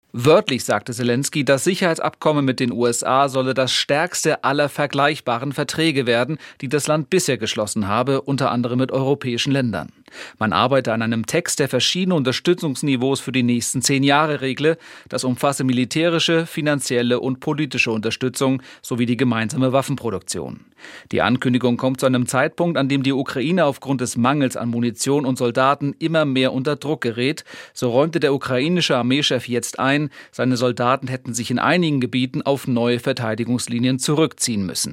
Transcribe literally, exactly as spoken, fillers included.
Wörtlich sagte Selenskyj, das Sicherheitsabkommen mit den U S A solle das stärkste aller vergleichbaren Verträge werden, die das Land bisher geschlossen habe, unter anderem mit europäischen Ländern. Man arbeite an einem Text, der verschiedene Unterstützungsniveaus für die nächsten zehn Jahre regle. Das umfasse militärische, finanzielle und politische Unterstützung sowie die gemeinsame Waffenproduktion. Die Ankündigung kommt zu einem Zeitpunkt, an dem die Ukraine aufgrund des Mangels an Munition und Soldaten immer mehr unter Druck gerät. So räumte der ukrainische Armeechef jetzt ein, seine Soldaten hätten sich in einigen Gebieten auf neue Verteidigungslinien zurückziehen müssen.